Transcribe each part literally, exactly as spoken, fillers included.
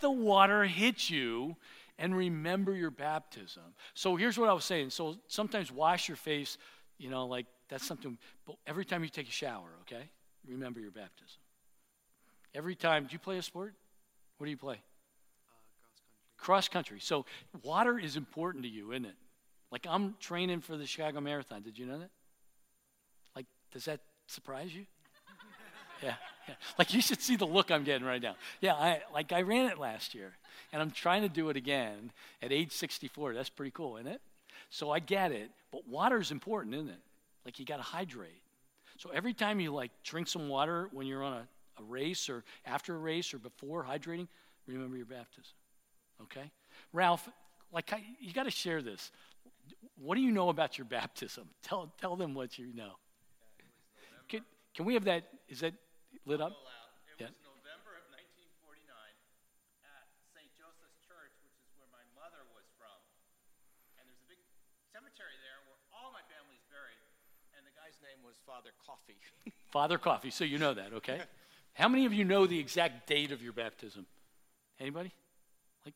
the water hit you and remember your baptism. So here's what I was saying. So sometimes wash your face, you know, like that's something, but every time you take a shower, okay, remember your baptism. Every time, do you play a sport? What do you play? Uh, cross country. Cross country. So water is important to you, isn't it? Like I'm training for the Chicago Marathon. Did you know that? Like, does that surprise you? Yeah, yeah. Like you should see the look I'm getting right now. Yeah, I like I ran it last year, and I'm trying to do it again at age sixty-four. That's pretty cool, isn't it? So I get it, but water is important, isn't it? Like you got to hydrate. So every time you like drink some water when you're on a, a race or after a race or before hydrating, remember your baptism. Okay, Ralph, like I, you got to share this. What do you know about your baptism? Tell tell them what you know. Can, can we have that? Is that lit up? It yeah. was November of nineteen forty-nine at Saint Joseph's Church, which is where my mother was from. And there's a big cemetery there where all my family's buried. And the guy's name was Father Coffey. Father Coffey. So you know that, okay? How many of you know the exact date of your baptism? Anybody? Like?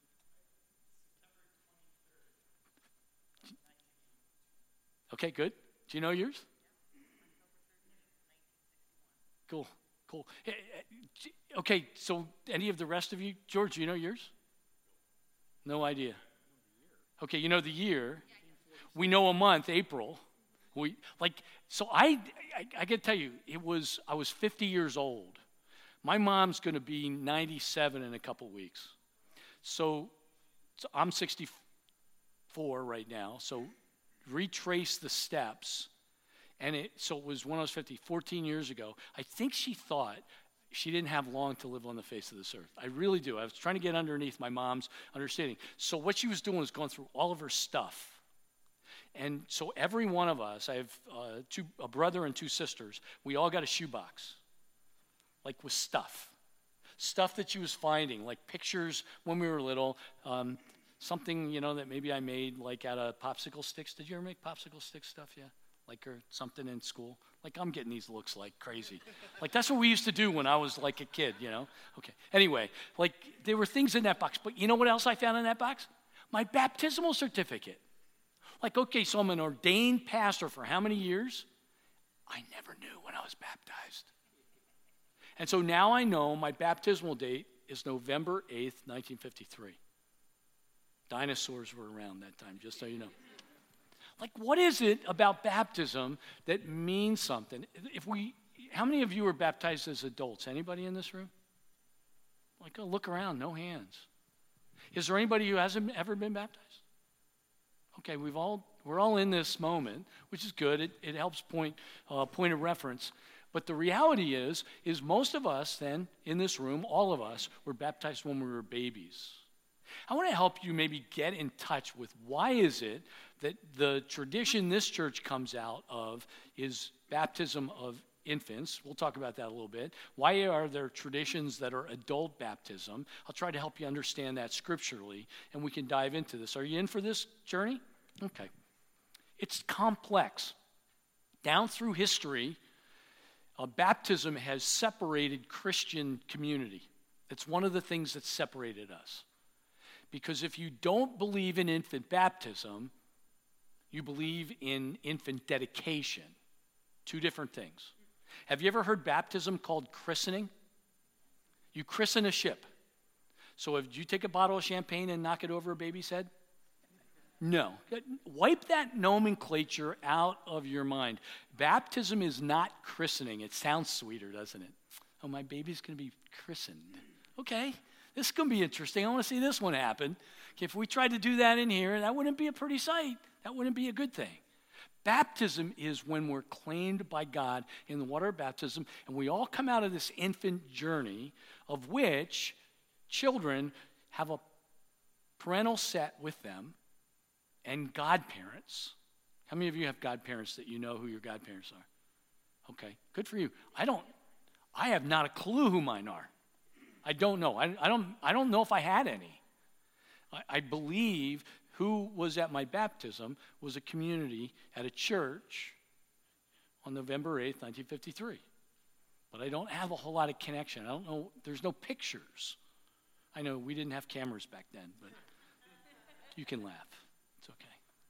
Okay, good. Do you know yours? Cool. Cool. Okay, so any of the rest of you, George, you know yours? No idea. Okay, you know the year. We know a month, April. We like so I I, I can tell you it was I was fifty years old. My mom's going to be ninety-seven in a couple weeks. So, so I'm sixty-four right now. So retrace the steps. And it, so it was when I was fifty, fourteen years ago. I think she thought she didn't have long to live on the face of this earth. I really do. I was trying to get underneath my mom's understanding. So what she was doing was going through all of her stuff. And so every one of us, I have uh, two, a brother and two sisters, we all got a shoebox, like with stuff. Stuff that she was finding, like pictures when we were little, um, something, you know, that maybe I made like out of popsicle sticks. Did you ever make popsicle stick stuff? Yeah. Like or something in school. Like I'm getting these looks like crazy. Like that's what we used to do when I was like a kid, you know? Okay. Anyway, like there were things in that box. But you know what else I found in that box? My baptismal certificate. Like, okay, so I'm an ordained pastor for how many years? I never knew when I was baptized. And so now I know my baptismal date is November eighth, nineteen fifty-three. Dinosaurs were around that time, just so you know. Like, what is it about baptism that means something? If we, how many of you were baptized as adults? Anybody in this room? Like, oh, look around, no hands. Is there anybody who hasn't ever been baptized? Okay, we've all, we're all in this moment, which is good. It, it helps point, uh, point of reference. But the reality is, is most of us then in this room, all of us, were baptized when we were babies. I want to help you maybe get in touch with why is it that the tradition this church comes out of is baptism of infants. We'll talk about that a little bit. Why are there traditions that are adult baptism? I'll try to help you understand that scripturally, and we can dive into this. Are you in for this journey? Okay. It's complex. Down through history, uh, baptism has separated Christian community. It's one of the things that separated us. Because if you don't believe in infant baptism, you believe in infant dedication. Two different things. Have you ever heard baptism called christening? You christen a ship. So if you take a bottle of champagne and knock it over a baby's head? No. Wipe that nomenclature out of your mind. Baptism is not christening. It sounds sweeter, doesn't it? Oh, my baby's going to be christened. Okay. This is going to be interesting. I want to see this one happen. If we tried to do that in here, that wouldn't be a pretty sight. That wouldn't be a good thing. Baptism is when we're claimed by God in the water of baptism, and we all come out of this infant journey of which children have a parental set with them and godparents. How many of you have godparents that you know who your godparents are? Okay, good for you. I don't, I have not a clue who mine are. I don't know. I, I don't I don't know if I had any. I, I believe who was at my baptism was a community at a church on November eighth, nineteen fifty-three. But I don't have a whole lot of connection. I don't know. There's no pictures I know we didn't have cameras back then, but you can laugh. It's okay.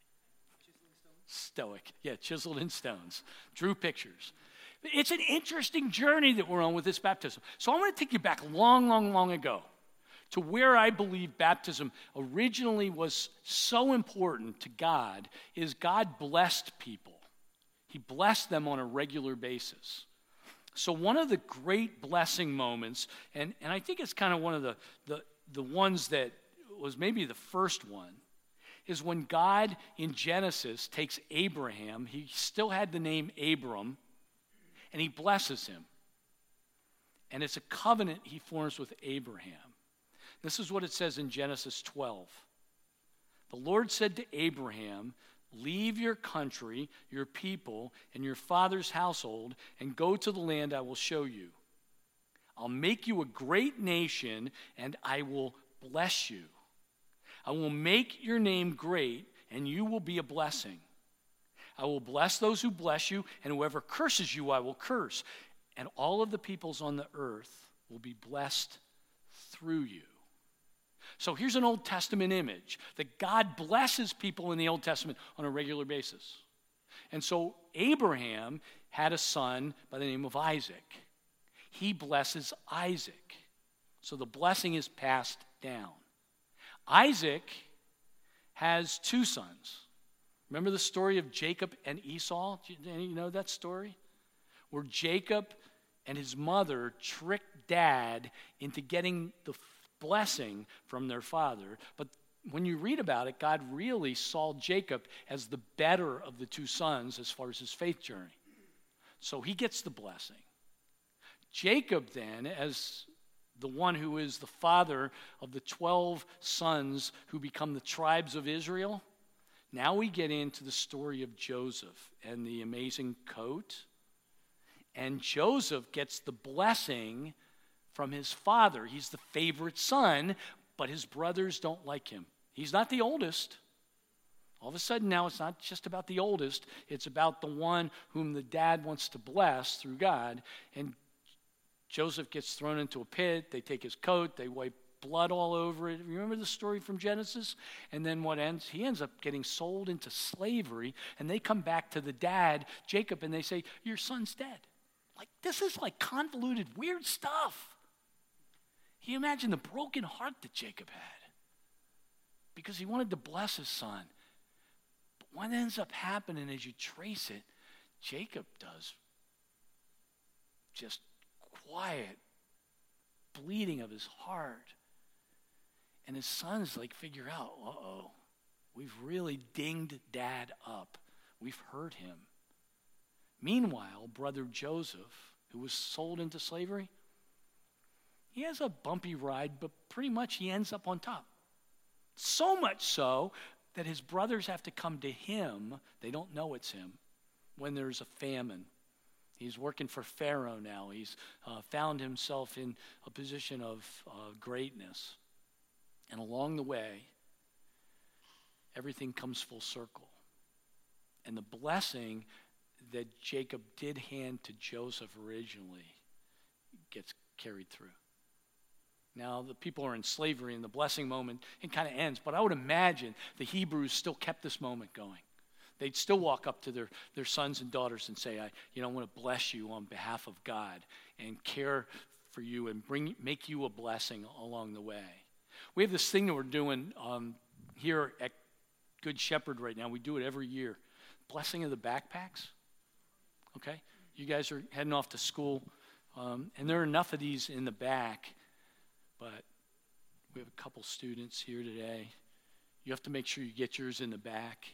Stoic. Yeah, chiseled in stones. Drew pictures. It's an interesting journey that we're on with this baptism. So I want to take you back long, long, long ago to where I believe baptism originally was so important to God is God blessed people. He blessed them on a regular basis. So one of the great blessing moments, and, and I think it's kind of one of the, the, the ones that was maybe the first one, is when God in Genesis takes Abraham, he still had the name Abram, and he blesses him. And it's a covenant he forms with Abraham. This is what it says in Genesis twelve. The Lord said to Abraham, leave your country, your people, and your father's household, and go to the land I will show you. I'll make you a great nation, and I will bless you. I will make your name great, and you will be a blessing. I will bless those who bless you, and whoever curses you I will curse. And all of the peoples on the earth will be blessed through you. So here's an Old Testament image that God blesses people in the Old Testament on a regular basis. And so Abraham had a son by the name of Isaac. He blesses Isaac. So the blessing is passed down. Isaac has two sons. Remember the story of Jacob and Esau? Do you know that story? Where Jacob and his mother tricked dad into getting the blessing from their father. But when you read about it, God really saw Jacob as the better of the two sons as far as his faith journey. So he gets the blessing. Jacob then, as the one who is the father of the twelve sons who become the tribes of Israel, now we get into the story of Joseph and the amazing coat. And Joseph gets the blessing from his father. He's the favorite son, but his brothers don't like him. He's not the oldest. All of a sudden now it's not just about the oldest. It's about the one whom the dad wants to bless through God. And Joseph gets thrown into a pit. They take his coat. They wipe blood all over it. Remember the story from Genesis? And then what ends? He ends up getting sold into slavery. And they come back to the dad, Jacob, and they say, your son's dead. Like, this is like convoluted, weird stuff. Can you imagine the broken heart that Jacob had? Because he wanted to bless his son. But what ends up happening as you trace it, Jacob does just quiet bleeding of his heart. And his sons like figure out, uh-oh, we've really dinged dad up. We've hurt him. Meanwhile, brother Joseph, who was sold into slavery, he has a bumpy ride, but pretty much he ends up on top. So much so that his brothers have to come to him. They don't know it's him when there's a famine. He's working for Pharaoh now. He's uh, found himself in a position of uh, greatness. And along the way, everything comes full circle. And the blessing that Jacob did hand to Joseph originally gets carried through. Now, the people are in slavery, and the blessing moment, it kind of ends. But I would imagine the Hebrews still kept this moment going. They'd still walk up to their, their sons and daughters and say, I, you know, I want to bless you on behalf of God and care for you and bring make you a blessing along the way. We have this thing that we're doing um, here at Good Shepherd right now. We do it every year. Blessing of the backpacks. Okay? You guys are heading off to school, um, and there are enough of these in the back. But we have a couple students here today. You have to make sure you get yours in the back.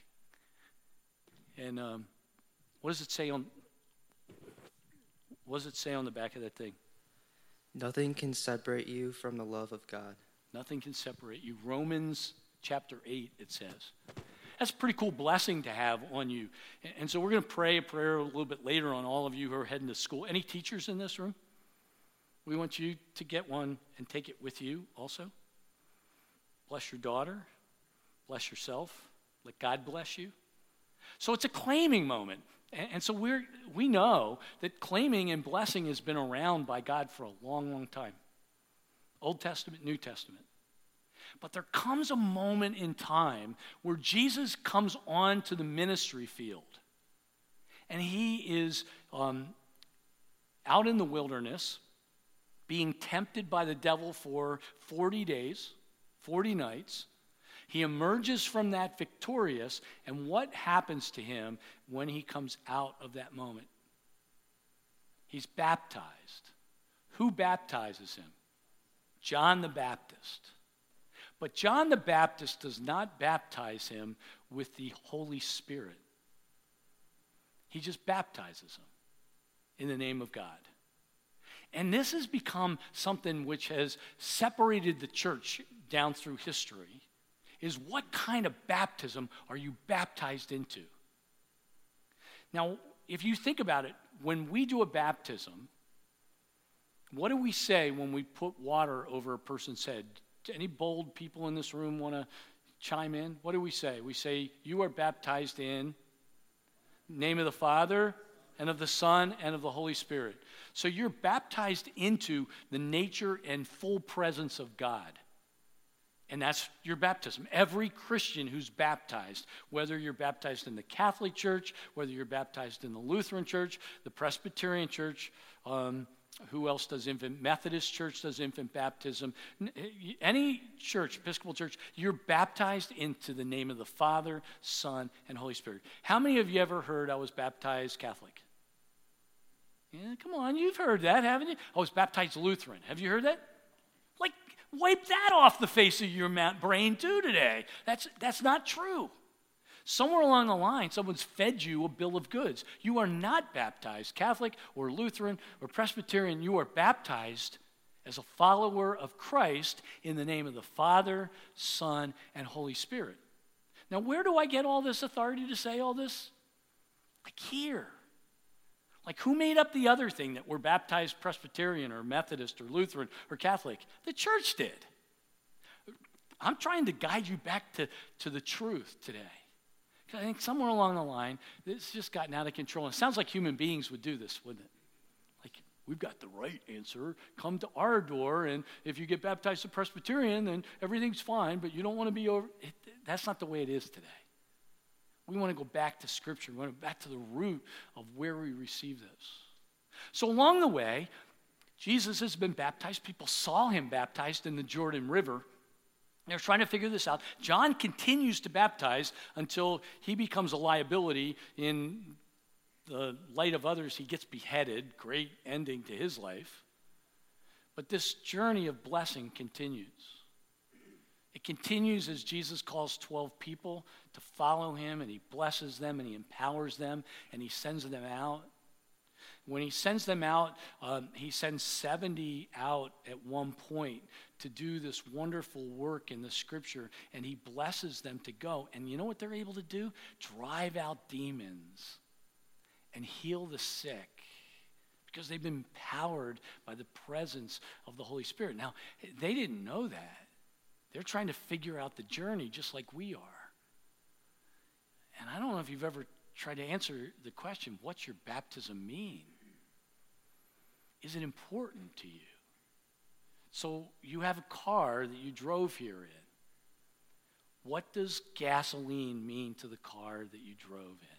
And um, what does it say on? What does it say on the back of that thing? Nothing can separate you from the love of God. Nothing can separate you. Romans chapter eight, it says. That's a pretty cool blessing to have on you. And so we're going to pray a prayer a little bit later on all of you who are heading to school. Any teachers in this room? We want you to get one and take it with you also. Bless your daughter. Bless yourself. Let God bless you. So it's a claiming moment. And, and so we're, we know that claiming and blessing has been around by God for a long, long time. Old Testament, New Testament. But there comes a moment in time where Jesus comes onto the ministry field. And he is um, out in the wilderness, being tempted by the devil for forty days, forty nights. He emerges from that victorious, and what happens to him when he comes out of that moment? He's baptized. Who baptizes him? John the Baptist. But John the Baptist does not baptize him with the Holy Spirit. He just baptizes him in the name of God. And this has become something which has separated the church down through history, is what kind of baptism are you baptized into? Now, if you think about it, when we do a baptism, what do we say when we put water over a person's head? Any bold people in this room want to chime in? What do we say? We say, you are baptized in the name of the Father and of the Son and of the Holy Spirit. So you're baptized into the nature and full presence of God. And that's your baptism. Every Christian who's baptized, whether you're baptized in the Catholic Church, whether you're baptized in the Lutheran Church, the Presbyterian Church, um, who else does infant? Methodist Church does infant baptism. Any church, Episcopal Church, you're baptized into the name of the Father, Son, and Holy Spirit. How many of you ever heard I was baptized Catholic? Yeah, come on, you've heard that, haven't you? I was baptized Lutheran. Have you heard that? Like, wipe that off the face of your brain too today. That's, that's not true. Somewhere along the line, someone's fed you a bill of goods. You are not baptized Catholic or Lutheran or Presbyterian. You are baptized as a follower of Christ in the name of the Father, Son, and Holy Spirit. Now, where do I get all this authority to say all this? Like here. Like, who made up the other thing that we're baptized Presbyterian or Methodist or Lutheran or Catholic? The church did. I'm trying to guide you back to, to the truth today. I think somewhere along the line, this just gotten out of control. And it sounds like human beings would do this, wouldn't it? Like, we've got the right answer. Come to our door, and if you get baptized a Presbyterian, then everything's fine, but you don't want to be over. It, that's not the way it is today. We want to go back to Scripture. We want to go back to the root of where we receive this. So along the way, Jesus has been baptized. People saw him baptized in the Jordan River. They're trying to figure this out. John continues to baptize until he becomes a liability in the light of others. He gets beheaded. Great ending to his life. But this journey of blessing continues. It continues as Jesus calls twelve people to follow him, and he blesses them, and he empowers them, and he sends them out. When he sends them out, um, he sends seventy out at one point to do this wonderful work in the Scripture, and he blesses them to go. And you know what they're able to do? Drive out demons and heal the sick, because they've been empowered by the presence of the Holy Spirit. Now, they didn't know that. They're trying to figure out the journey just like we are. And I don't know if you've ever tried to answer the question, what's your baptism mean? Is it important to you? So you have a car that you drove here in. What does gasoline mean to the car that you drove in?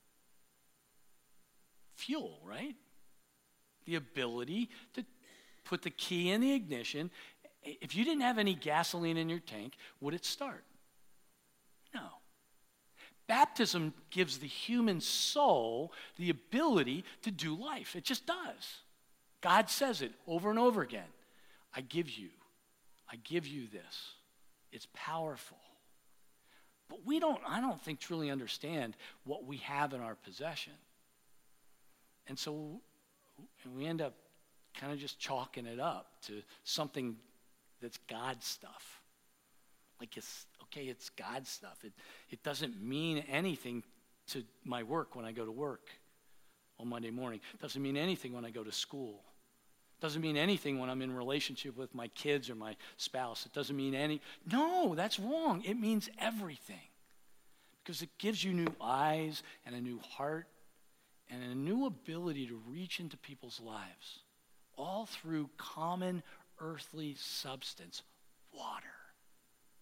Fuel, right? The ability to put the key in the ignition. If you didn't have any gasoline in your tank, would it start? No. Baptism gives the human soul the ability to do life. It just does. God says it over and over again. I give you, I give you this. It's powerful. But we don't, I don't think, truly understand what we have in our possession. And so and we end up kind of just chalking it up to something that's God stuff. Like, it's, okay, it's God stuff. It, it doesn't mean anything to my work when I go to work on Monday morning. It doesn't mean anything when I go to school. It doesn't mean anything when I'm in relationship with my kids or my spouse. It doesn't mean any, no, that's wrong. It means everything. Because it gives you new eyes and a new heart and a new ability to reach into people's lives, all through common earthly substance, water.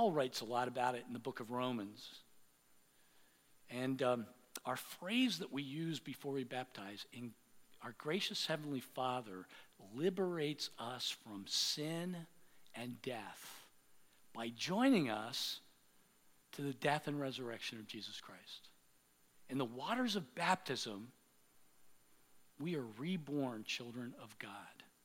Paul writes a lot about it in the book of Romans. And um, our phrase that we use before we baptize, in our gracious Heavenly Father liberates us from sin and death by joining us to the death and resurrection of Jesus Christ. In the waters of baptism, we are reborn children of God.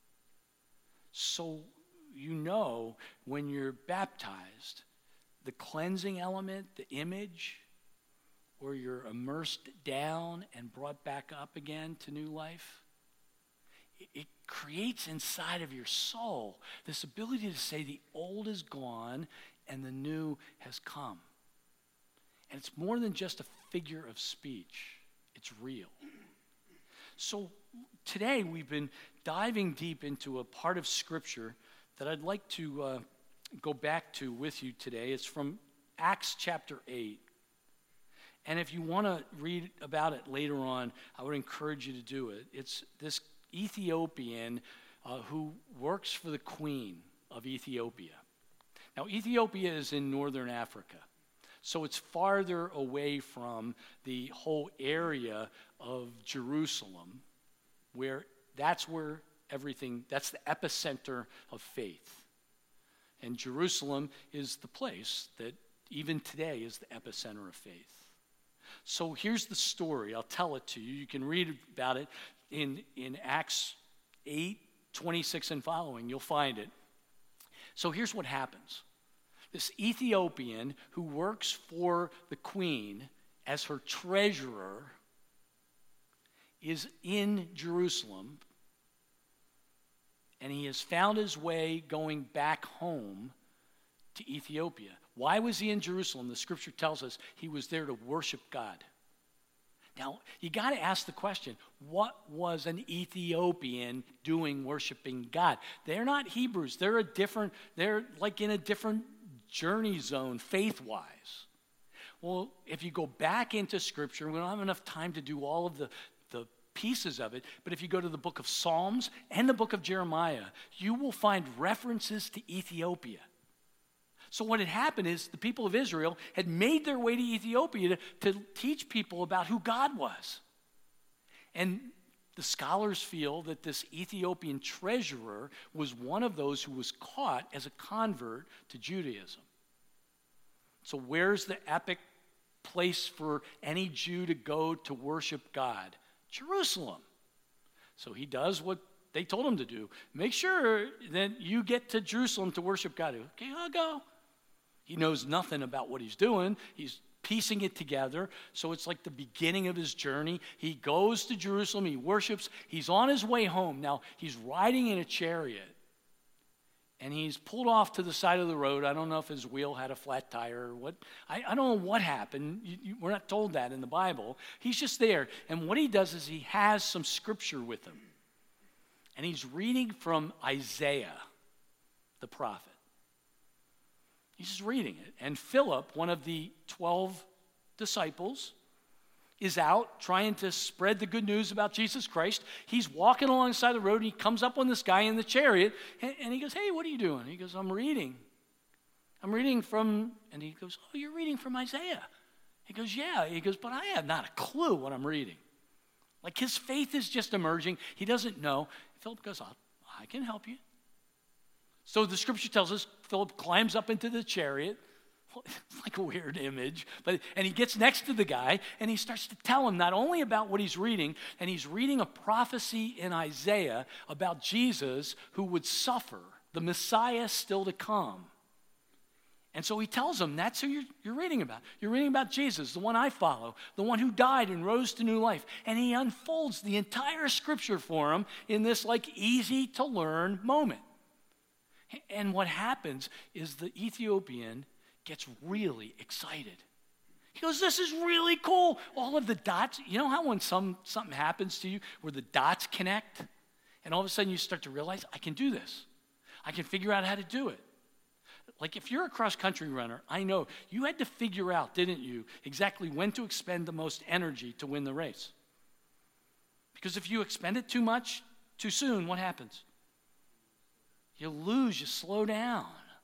So you know when you're baptized, the cleansing element, the image, where you're immersed down and brought back up again to new life, it, it creates inside of your soul this ability to say the old is gone and the new has come. And it's more than just a figure of speech. It's real. So today we've been diving deep into a part of Scripture that I'd like to uh, go back to with you today. It's from Acts chapter eight. And if you want to read about it later on, I would encourage you to do it. It's this Ethiopian uh, who works for the queen of Ethiopia. Now, Ethiopia is in northern Africa. So it's farther away from the whole area of Jerusalem, where that's where everything, that's the epicenter of faith. And Jerusalem is the place that even today is the epicenter of faith. So here's the story. I'll tell it to you. You can read about it in, in Acts eight, twenty-six and following. You'll find it. So here's what happens. This Ethiopian who works for the queen as her treasurer is in Jerusalem, and he has found his way going back home to Ethiopia. Why was he in Jerusalem? The scripture tells us he was there to worship God. Now, you got to ask the question, what was an Ethiopian doing worshiping God? They're not Hebrews. They're a different, they're like in a different journey zone faith-wise. Well, if you go back into Scripture, we don't have enough time to do all of the, the pieces of it, but if you go to the book of Psalms and the book of Jeremiah, you will find references to Ethiopia. So what had happened is the people of Israel had made their way to Ethiopia to, to teach people about who God was. And the scholars feel that this Ethiopian treasurer was one of those who was caught as a convert to Judaism. So where's the epic place for any Jew to go to worship God? Jerusalem. So he does what they told him to do. Make sure that you get to Jerusalem to worship God. Okay, I'll go. He knows nothing about what he's doing. He's piecing it together. So it's like the beginning of his journey. He goes to Jerusalem. He worships. He's on his way home. Now, he's riding in a chariot. And he's pulled off to the side of the road. I don't know if his wheel had a flat tire or what. I, I don't know what happened. You, you, we're not told that in the Bible. He's just there. And what he does is he has some scripture with him. And he's reading from Isaiah, the prophet. He's just reading it. And Philip, one of the twelve disciples, is out trying to spread the good news about Jesus Christ. He's walking alongside the road, and he comes up on this guy in the chariot, and, and he goes, hey, what are you doing? He goes, I'm reading. I'm reading from, and he goes, oh, you're reading from Isaiah. He goes, yeah. He goes, but I have not a clue what I'm reading. Like his faith is just emerging. He doesn't know. Philip goes, oh, I can help you. So the scripture tells us Philip climbs up into the chariot. It's like a weird image. But, and he gets next to the guy, and he starts to tell him not only about what he's reading, and he's reading a prophecy in Isaiah about Jesus who would suffer, the Messiah still to come. And so he tells him, that's who you're, you're reading about. You're reading about Jesus, the one I follow, the one who died and rose to new life. And he unfolds the entire scripture for him in this like easy to learn moment. And what happens is the Ethiopian gets really excited. He goes, this is really cool. All of the dots, you know how when some something happens to you where the dots connect and all of a sudden you start to realize, I can do this. I can figure out how to do it. Like if you're a cross-country runner, I know you had to figure out, didn't you, exactly when to expend the most energy to win the race. Because if you expend it too much, too soon, what happens? You lose, you slow down.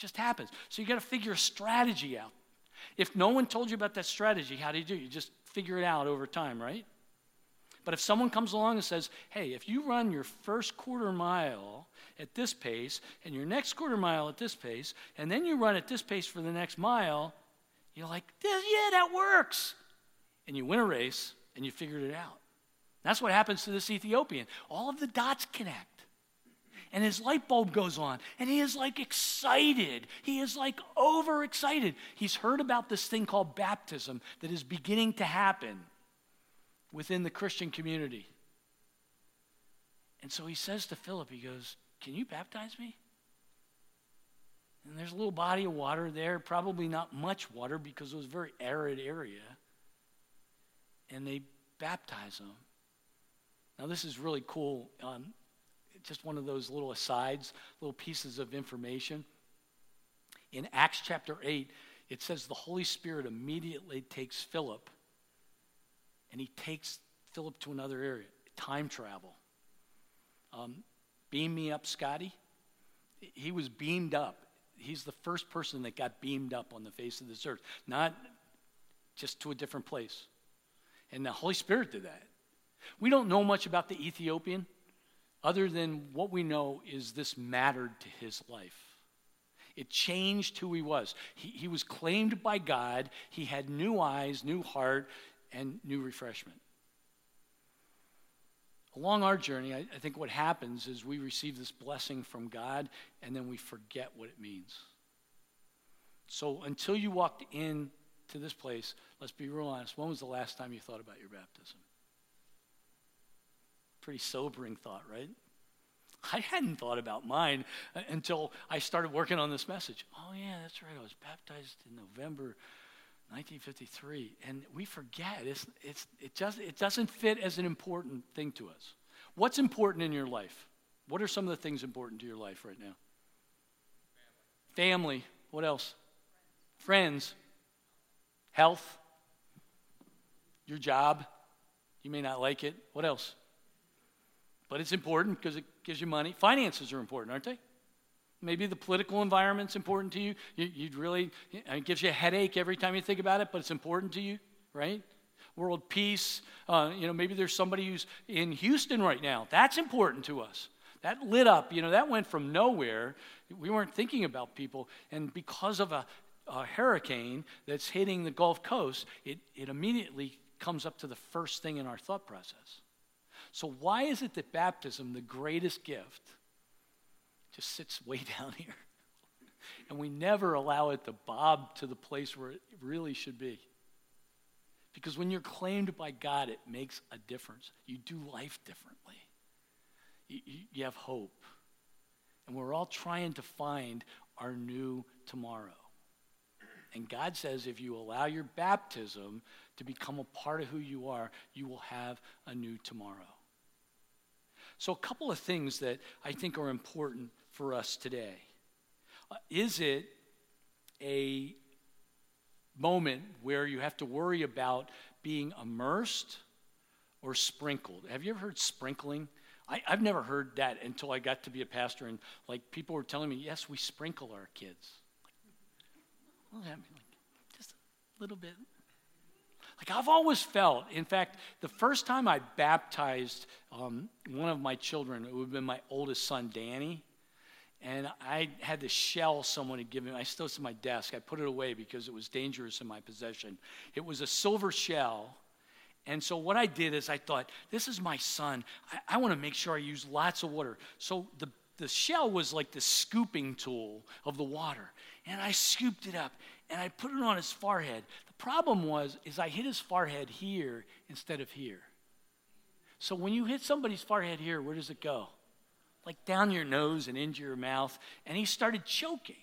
just happens. So you got to figure a strategy out. If no one told you about that strategy, how do you do? You just figure it out over time, right? But if someone comes along and says, hey, if you run your first quarter mile at this pace and your next quarter mile at this pace, and then you run at this pace for the next mile, you're like, yeah, that works. And you win a race and you figured it out. That's what happens to this Ethiopian. All of the dots connect. And his light bulb goes on, and he is like excited. He is like overexcited. He's heard about this thing called baptism that is beginning to happen within the Christian community. And so he says to Philip, he goes, can you baptize me? And there's a little body of water there, probably not much water because it was a very arid area. And they baptize him. Now this is really cool. Um, just one of those little asides, little pieces of information. In Acts chapter eight, it says the Holy Spirit immediately takes Philip and he takes Philip to another area, time travel. Um, beam me up, Scotty. He was beamed up. He's the first person that got beamed up on the face of this earth, not just to a different place. And the Holy Spirit did that. We don't know much about the Ethiopian, other than what we know is this mattered to his life. It changed who he was. He, he was claimed by God. He had new eyes, new heart, and new refreshment. Along our journey, I, I think what happens is we receive this blessing from God, and then we forget what it means. So until you walked into this place, let's be real honest, when was the last time you thought about your baptism? Pretty sobering thought, right? I hadn't thought about mine until I started working on this message. Oh yeah, that's right. I was baptized in November nineteen fifty-three, and we forget. It's it's it just it doesn't fit as an important thing to us. What's important in your life? What are some of the things important to your life right now? Family. Family. What else? Friends. Health. Your job. You may not like it. What else? But it's important because it gives you money. Finances are important, aren't they? Maybe the political environment's important to you. you you'd really, it gives you a headache every time you think about it, but it's important to you, right? World peace. Uh, you know, maybe there's somebody who's in Houston right now. That's important to us. That lit up, you know, that went from nowhere. We weren't thinking about people. And because of a, a hurricane that's hitting the Gulf Coast, it, it immediately comes up to the first thing in our thought process. So why is it that baptism, the greatest gift, just sits way down here? And we never allow it to bob to the place where it really should be. Because when you're claimed by God, it makes a difference. You do life differently. You, you, you have hope. And we're all trying to find our new tomorrow. And God says if you allow your baptism to become a part of who you are, you will have a new tomorrow. So a couple of things that I think are important for us today. Uh, is it a moment where you have to worry about being immersed or sprinkled? Have you ever heard sprinkling? I, I've never heard that until I got to be a pastor, and like people were telling me, yes, we sprinkle our kids. What does that mean? Like, just a little bit. Like I've always felt, in fact, the first time I baptized um, one of my children, it would have been my oldest son, Danny, and I had the shell someone had given me. I still it's in my desk. I put it away because it was dangerous in my possession. It was a silver shell, and so what I did is I thought, this is my son. I, I want to make sure I use lots of water. So the, the shell was like the scooping tool of the water, and I scooped it up, and I put it on his forehead. The problem was, is I hit his forehead here instead of here. So when you hit somebody's forehead here, where does it go? Like down your nose and into your mouth. And he started choking.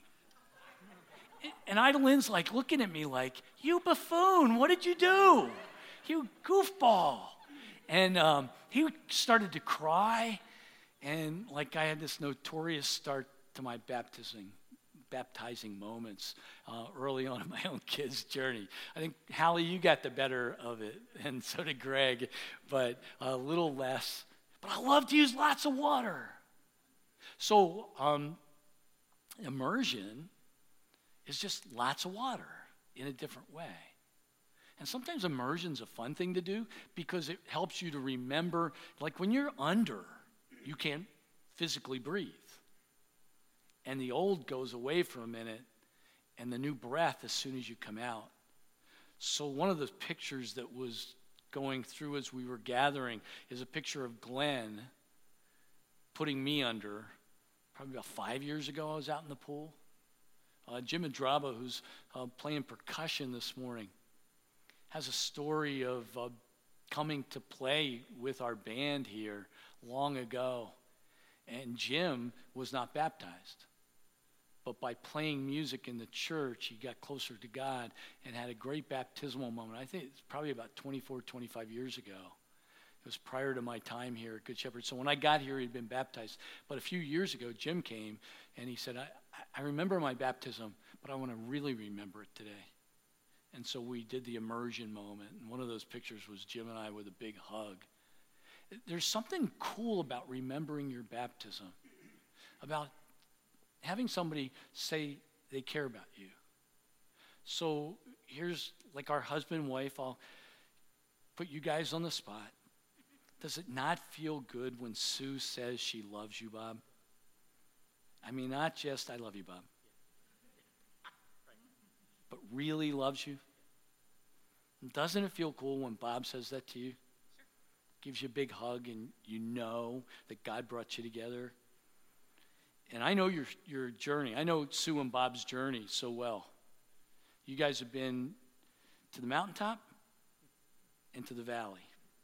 And Idalin's like looking at me like, you buffoon, what did you do? You goofball. And um, he started to cry. And like I had this notorious start to my baptizing. baptizing moments uh, early on in my own kids' journey. I think, Hallie, you got the better of it, and so did Greg, but a little less. But I love to use lots of water. So um, immersion is just lots of water in a different way. And sometimes immersion's a fun thing to do because it helps you to remember, like when you're under, you can't physically breathe. And the old goes away for a minute, and the new breath as soon as you come out. So one of the pictures that was going through as we were gathering is a picture of Glenn putting me under. Probably about five years ago, I was out in the pool. Uh, Jim Adraba, who's uh, playing percussion this morning, has a story of uh, coming to play with our band here long ago. And Jim was not baptized. But by playing music in the church, he got closer to God and had a great baptismal moment. I think it's probably about twenty-four, twenty-five years ago. It was prior to my time here at Good Shepherd. So when I got here, he'd been baptized. But a few years ago, Jim came, and he said, I, I remember my baptism, but I want to really remember it today. And so we did the immersion moment. And one of those pictures was Jim and I with a big hug. There's something cool about remembering your baptism, about having somebody say they care about you. So here's, like our husband and wife, I'll put you guys on the spot. Does it not feel good when Sue says she loves you, Bob? I mean, not just, I love you, Bob, but really loves you? Doesn't it feel cool when Bob says that to you? Gives you a big hug and you know that God brought you together. And I know your your journey. I know Sue and Bob's journey so well. You guys have been to the mountaintop and to the valley.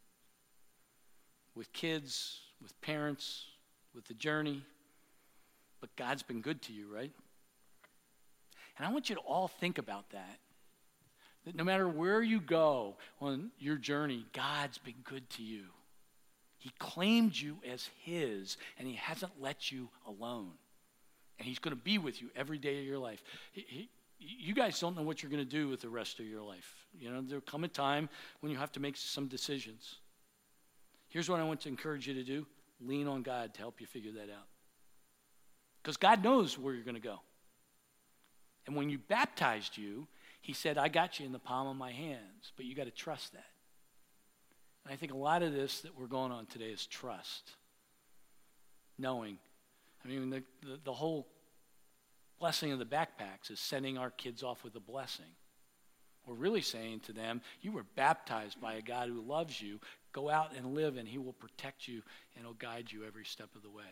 With kids, with parents, with the journey. But God's been good to you, right? And I want you to all think about that. That no matter where you go on your journey, God's been good to you. He claimed you as his, and he hasn't let you alone. And he's going to be with you every day of your life. He, he, you guys don't know what you're going to do with the rest of your life. You know, there'll come a time when you have to make some decisions. Here's what I want to encourage you to do. Lean on God to help you figure that out. Because God knows where you're going to go. And when you baptized you, he said, I got you in the palm of my hands, but you got to trust that. And I think a lot of this that we're going on today is trust. Knowing. I mean, the, the, the whole blessing of the backpacks is sending our kids off with a blessing. We're really saying to them, you were baptized by a God who loves you. Go out and live, and he will protect you, and he'll guide you every step of the way.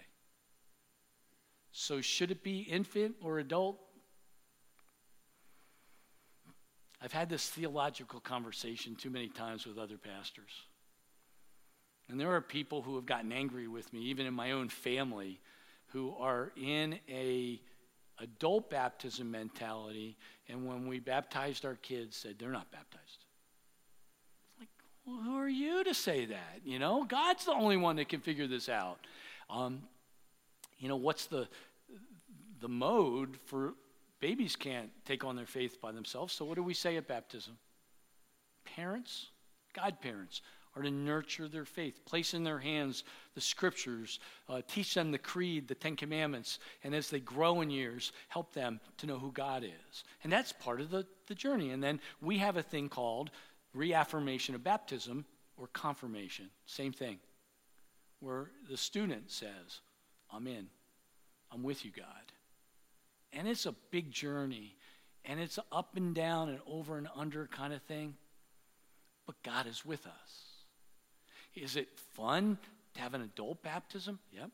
So should it be infant or adult? I've had this theological conversation too many times with other pastors. And there are people who have gotten angry with me, even in my own family, who are in a adult baptism mentality, and when we baptized our kids, said they're not baptized. Like, well, who are you to say that? You know, God's the only one that can figure this out. Um, you know, what's the the mode for babies can't take on their faith by themselves, so what do we say at baptism? Parents, godparents, are to nurture their faith, place in their hands the scriptures, uh, teach them the creed, the Ten Commandments, and as they grow in years, help them to know who God is. And that's part of the, the journey. And then we have a thing called reaffirmation of baptism or confirmation, same thing, where the student says, I'm in, I'm with you, God. And it's a big journey, and it's up and down and over and under kind of thing, but God is with us. Is it fun to have an adult baptism? Yep.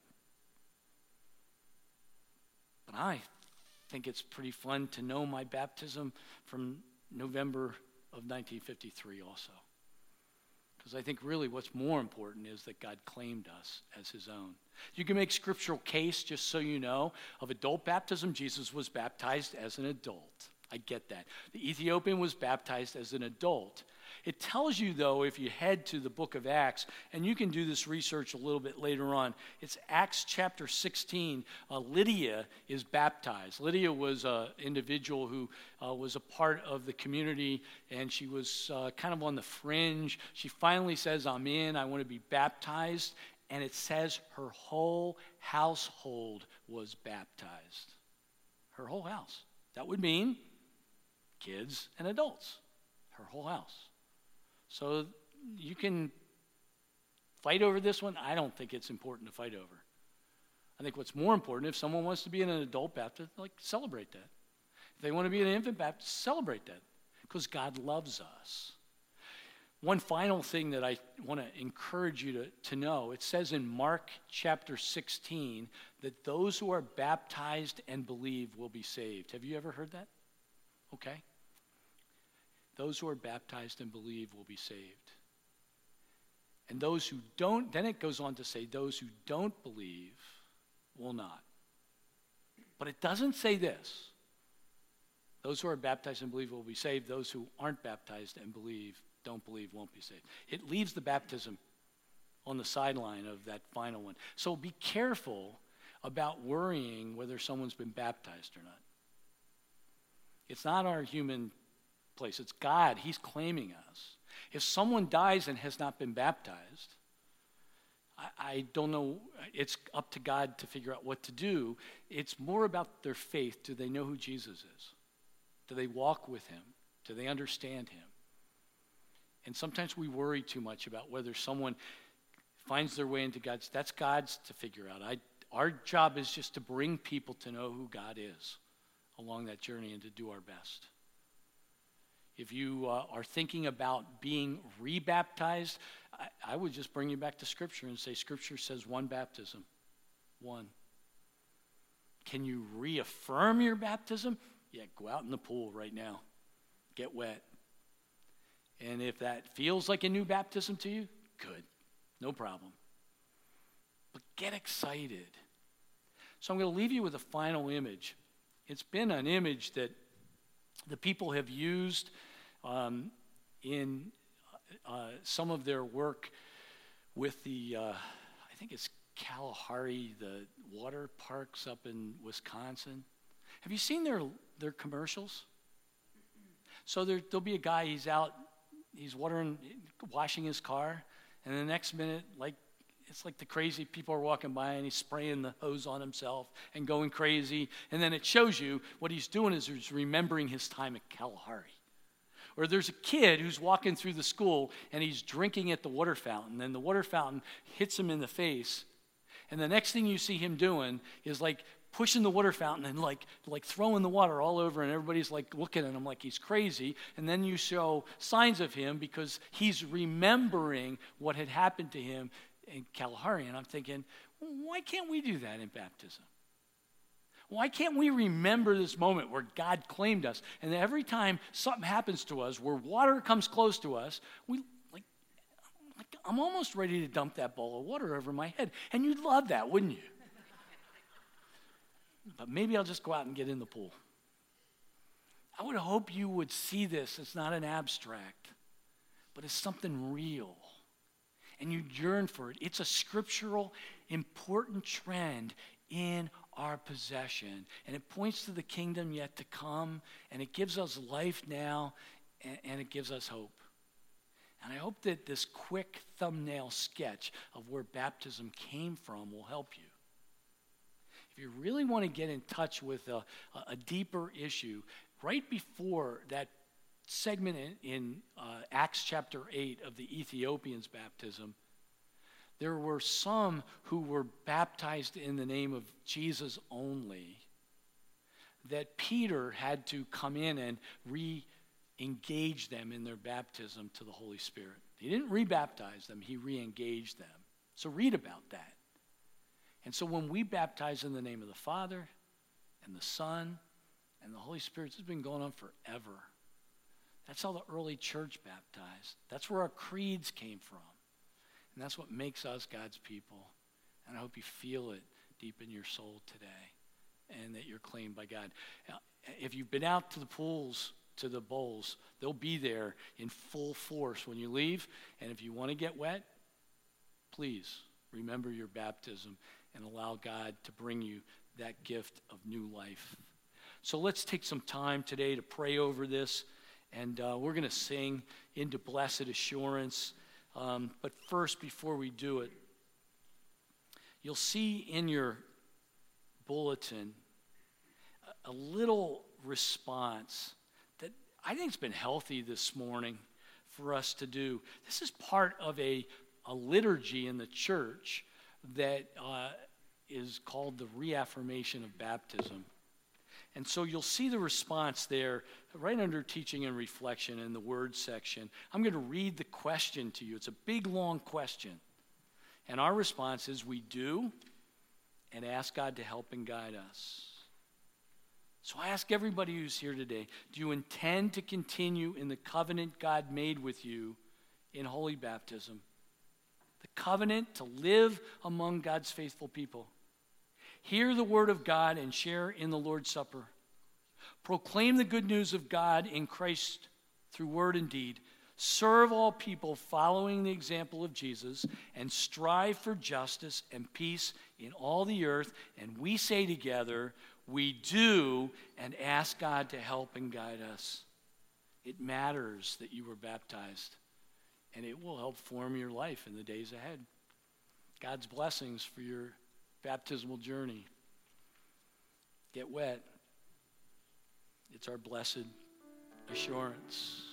But I think it's pretty fun to know my baptism from November of nineteen fifty-three also. Because I think really what's more important is that God claimed us as his own. You can make scriptural case, just so you know, of adult baptism. Jesus was baptized as an adult. I get that. The Ethiopian was baptized as an adult. It tells you, though, if you head to the book of Acts, and you can do this research a little bit later on, it's Acts chapter sixteen. Uh, Lydia is baptized. Lydia was an individual who uh, was a part of the community, and she was uh, kind of on the fringe. She finally says, I'm in, I want to be baptized. And it says her whole household was baptized. Her whole house. That would mean kids and adults, her whole house. So you can fight over this one. I don't think it's important to fight over. I think what's more important, if someone wants to be an adult Baptist, like, celebrate that. If they want to be an infant Baptist, celebrate that, because God loves us. One final thing that I want to encourage you to, to know, it says in Mark chapter sixteen that those who are baptized and believe will be saved. Have you ever heard that? Okay. Those who are baptized and believe will be saved. And those who don't, then it goes on to say, those who don't believe will not. But it doesn't say this. Those who are baptized and believe will be saved. Those who aren't baptized and believe, don't believe, won't be saved. It leaves the baptism on the sideline of that final one. So be careful about worrying whether someone's been baptized or not. It's not our human place. It's God. He's claiming us. If someone dies and has not been baptized, I, I don't know. It's up to God to figure out what to do. It's more about their faith. Do they know who Jesus is? Do they walk with him? Do they understand him? And sometimes we worry too much about whether someone finds their way into God's. That's God's to figure out. I, our job is just to bring people to know who God is along that journey and to do our best. If you uh, are thinking about being rebaptized, I, I would just bring you back to Scripture and say Scripture says one baptism. One. Can you reaffirm your baptism? Yeah, go out in the pool right now. Get wet. And if that feels like a new baptism to you, good. No problem. But get excited. So I'm going to leave you with a final image. It's been an image that the people have used um, in uh, some of their work with the, uh, I think it's Kalahari, the water parks up in Wisconsin. Have you seen their their commercials? So there, there'll be a guy, he's out, he's watering, washing his car, and the next minute, like, it's like the crazy people are walking by and he's spraying the hose on himself and going crazy. And then it shows you what he's doing is he's remembering his time at Kalahari. Or there's a kid who's walking through the school and he's drinking at the water fountain, and the water fountain hits him in the face. And the next thing you see him doing is like pushing the water fountain and like like throwing the water all over, and everybody's like looking at him like he's crazy. And then you show signs of him because he's remembering what had happened to him in Kalahari. And I'm thinking, why can't we do that in baptism? Why can't we remember this moment where God claimed us? And every time something happens to us, where water comes close to us, we like, like I'm almost ready to dump that bowl of water over my head. And you'd love that, wouldn't you? But maybe I'll just go out and get in the pool. I would hope you would see this as not an abstract, but as something real. And you yearn for it. It's a scriptural, important trend in our possession. And it points to the kingdom yet to come. And it gives us life now. And, and it gives us hope. And I hope that this quick thumbnail sketch of where baptism came from will help you. If you really want to get in touch with a, a deeper issue, right before that segment in, in uh, Acts chapter eight of the Ethiopians' baptism, there were some who were baptized in the name of Jesus only, that Peter had to come in and re-engage them in their baptism to the Holy Spirit. He didn't re-baptize them, he re-engaged them. So read about that. And so when we baptize in the name of the Father and the Son and the Holy Spirit, this has been going on forever. That's how the early church baptized. That's where our creeds came from. And that's what makes us God's people. And I hope you feel it deep in your soul today and that you're claimed by God. Now, if you've been out to the pools, to the bowls, they'll be there in full force when you leave. And if you want to get wet, please remember your baptism and allow God to bring you that gift of new life. So let's take some time today to pray over this. And uh, we're going to sing into Blessed Assurance. Um, but first, before we do it, you'll see in your bulletin a, a little response that I think it's been healthy this morning for us to do. This is part of a, a liturgy in the church that uh, is called the reaffirmation of baptism. And so you'll see the response there right under teaching and reflection in the word section. I'm going to read the question to you. It's a big, long question. And our response is we do and ask God to help and guide us. So I ask everybody who's here today, do you intend to continue in the covenant God made with you in holy baptism? The covenant to live among God's faithful people. Hear the word of God and share in the Lord's Supper. Proclaim the good news of God in Christ through word and deed. Serve all people following the example of Jesus, and strive for justice and peace in all the earth. And we say together, we do, and ask God to help and guide us. It matters that you were baptized, and it will help form your life in the days ahead. God's blessings for your baptismal journey. Get wet. It's our blessed assurance.